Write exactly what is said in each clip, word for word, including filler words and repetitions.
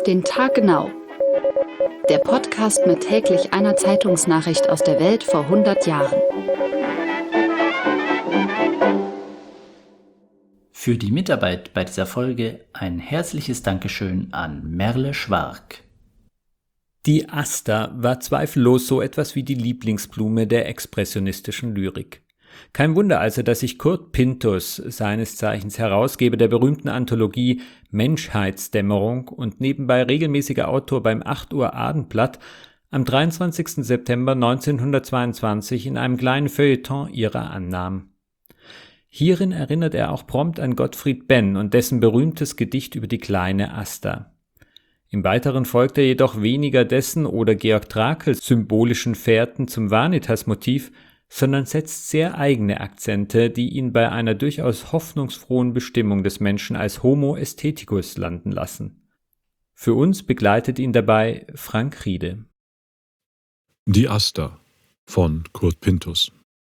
den Tag genau. Der Podcast mit täglich einer Zeitungsnachricht aus der Welt vor hundert Jahren. Für die Mitarbeit bei dieser Folge ein herzliches Dankeschön an Merle Schwark. Die Aster war zweifellos so etwas wie die Lieblingsblume der expressionistischen Lyrik. Kein Wunder also, dass sich Kurt Pinthus, seines Zeichens Herausgeber der berühmten Anthologie Menschheitsdämmerung und nebenbei regelmäßiger Autor beim acht Uhr Abendblatt, am dreiundzwanzigsten September neunzehnhundertzweiundzwanzig in einem kleinen Feuilleton ihrer annahm. Hierin erinnert er auch prompt an Gottfried Benn und dessen berühmtes Gedicht über die kleine Aster. Im Weiteren folgt er jedoch weniger dessen oder Georg Trakls symbolischen Fährten zum Vanitas-Motiv, sondern setzt sehr eigene Akzente, die ihn bei einer durchaus hoffnungsfrohen Bestimmung des Menschen als Homo aestheticus landen lassen. Für uns begleitet ihn dabei Frank Riede. Die Aster von Kurt Pinthus.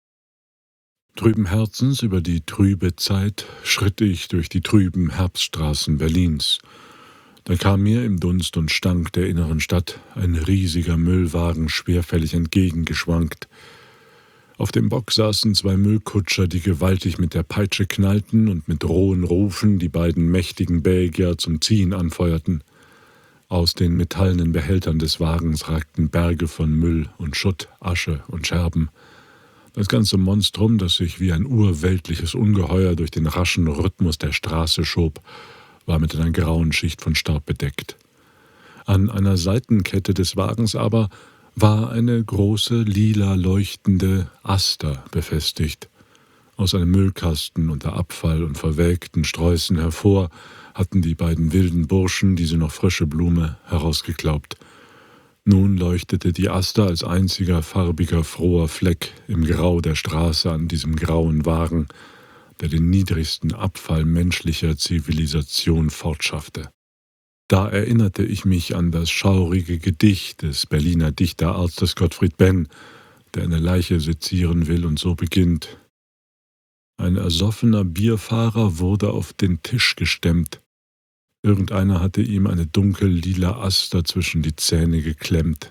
Trüben Herzens über die trübe Zeit schritt ich durch die trüben Herbststraßen Berlins. Da kam mir im Dunst und Stank der inneren Stadt ein riesiger Müllwagen schwerfällig entgegengeschwankt. Auf dem Bock saßen zwei Müllkutscher, die gewaltig mit der Peitsche knallten und mit rohen Rufen die beiden mächtigen Belgier zum Ziehen anfeuerten. Aus den metallenen Behältern des Wagens ragten Berge von Müll und Schutt, Asche und Scherben. Das ganze Monstrum, das sich wie ein urweltliches Ungeheuer durch den raschen Rhythmus der Straße schob, war mit einer grauen Schicht von Staub bedeckt. An einer Seitenkette des Wagens aber war eine große, lila leuchtende Aster befestigt. Aus einem Müllkasten unter Abfall und verwelkten Sträußen hervor hatten die beiden wilden Burschen diese noch frische Blume herausgeklaubt. Nun leuchtete die Aster als einziger farbiger, froher Fleck im Grau der Straße an diesem grauen Wagen, der den niedrigsten Abfall menschlicher Zivilisation fortschaffte. Da erinnerte ich mich an das schaurige Gedicht des Berliner Dichterarztes Gottfried Benn, der eine Leiche sezieren will und so beginnt: Ein ersoffener Bierfahrer wurde auf den Tisch gestemmt. Irgendeiner hatte ihm eine dunkel-lila Aster zwischen die Zähne geklemmt.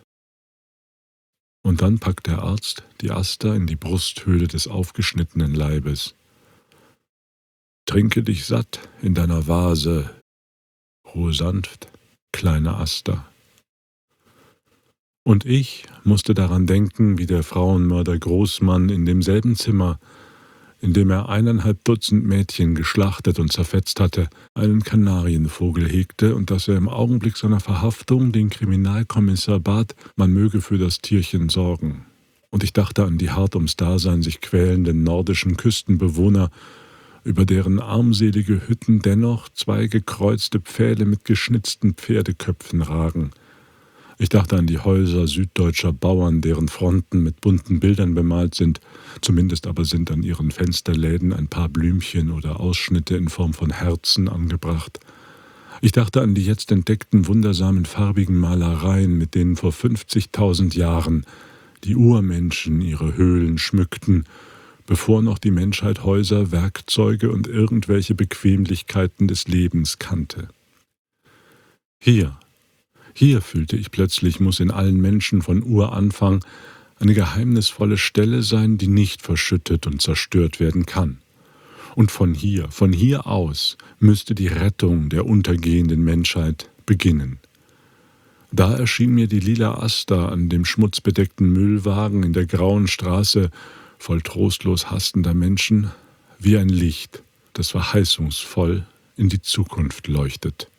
Und dann packt der Arzt die Aster in die Brusthöhle des aufgeschnittenen Leibes. Trinke dich satt in deiner Vase, ruhe sanft, kleine Aster. Und ich musste daran denken, wie der Frauenmörder Großmann in demselben Zimmer, in dem er eineinhalb Dutzend Mädchen geschlachtet und zerfetzt hatte, einen Kanarienvogel hegte und dass er im Augenblick seiner Verhaftung den Kriminalkommissar bat, man möge für das Tierchen sorgen. Und ich dachte an die hart ums Dasein sich quälenden nordischen Küstenbewohner, über deren armselige Hütten dennoch zwei gekreuzte Pfähle mit geschnitzten Pferdeköpfen ragen. Ich dachte an die Häuser süddeutscher Bauern, deren Fronten mit bunten Bildern bemalt sind, zumindest aber sind an ihren Fensterläden ein paar Blümchen oder Ausschnitte in Form von Herzen angebracht. Ich dachte an die jetzt entdeckten wundersamen farbigen Malereien, mit denen vor fünfzigtausend Jahren die Urmenschen ihre Höhlen schmückten, bevor noch die Menschheit Häuser, Werkzeuge und irgendwelche Bequemlichkeiten des Lebens kannte. Hier, hier fühlte ich plötzlich, muss in allen Menschen von Uranfang eine geheimnisvolle Stelle sein, die nicht verschüttet und zerstört werden kann. Und von hier, von hier aus müsste die Rettung der untergehenden Menschheit beginnen. Da erschien mir die lila Aster an dem schmutzbedeckten Müllwagen in der grauen Straße voll trostlos hastender Menschen, wie ein Licht, das verheißungsvoll in die Zukunft leuchtet.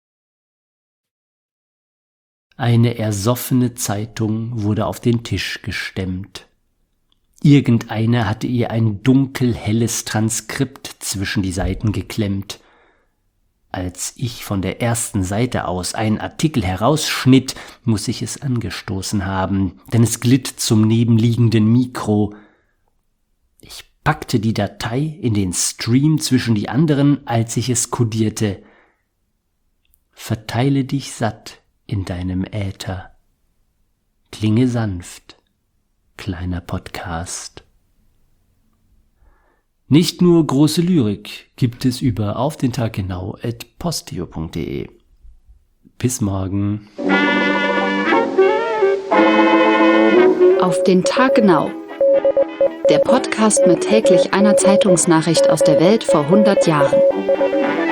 Eine ersoffene Zeitung wurde auf den Tisch gestemmt. Irgendeiner hatte ihr ein dunkelhelles Transkript zwischen die Seiten geklemmt. Als ich von der ersten Seite aus einen Artikel herausschnitt, muss ich es angestoßen haben, denn es glitt zum nebenliegenden Mikro. Ich packte die Datei in den Stream zwischen die anderen, als ich es kodierte. Verteile dich satt in deinem Äther. Klinge sanft, kleiner Podcast. Nicht nur große Lyrik gibt es über auf den Tag genau at posteo punkt de. Bis morgen. Auf den Tag genau. Der Podcast mit täglich einer Zeitungsnachricht aus der Welt vor hundert Jahren.